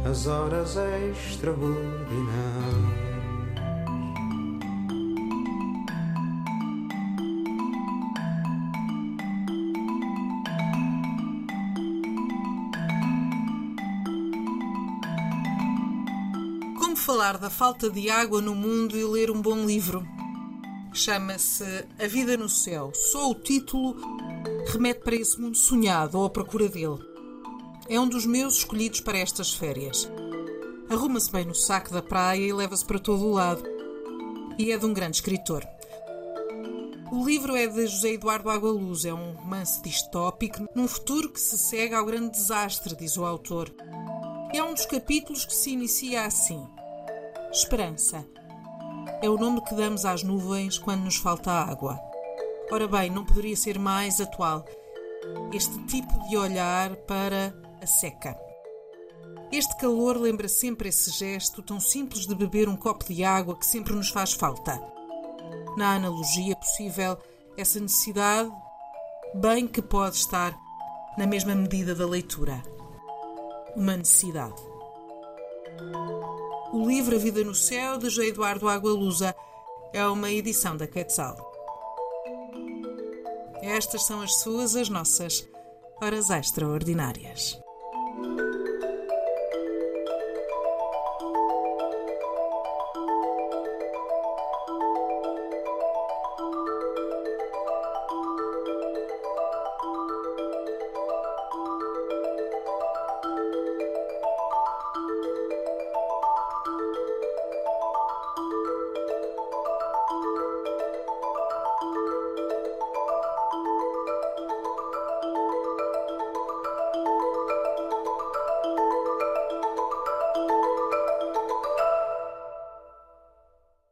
as horas extraordinárias. Como falar da falta de água no mundo e ler um bom livro? Chama-se A Vida no Céu. Só o título remete para esse mundo sonhado ou à procura dele. É um dos meus escolhidos para estas férias. Arruma-se bem no saco da praia e leva-se para todo o lado. E é de um grande escritor. O livro é de José Eduardo Agualuz. É um romance distópico num futuro que se segue ao grande desastre, diz o autor. E é um dos capítulos que se inicia assim. Esperança. É o nome que damos às nuvens quando nos falta água. Ora bem, não poderia ser mais atual. Este tipo de olhar para a seca. Este calor lembra sempre esse gesto tão simples de beber um copo de água que sempre nos faz falta. Na analogia possível, essa necessidade, bem que pode estar na mesma medida da leitura. Uma necessidade. O livro A Vida no Céu, de José Eduardo Agualusa, é uma edição da Quetzal. Estas são as nossas horas extraordinárias.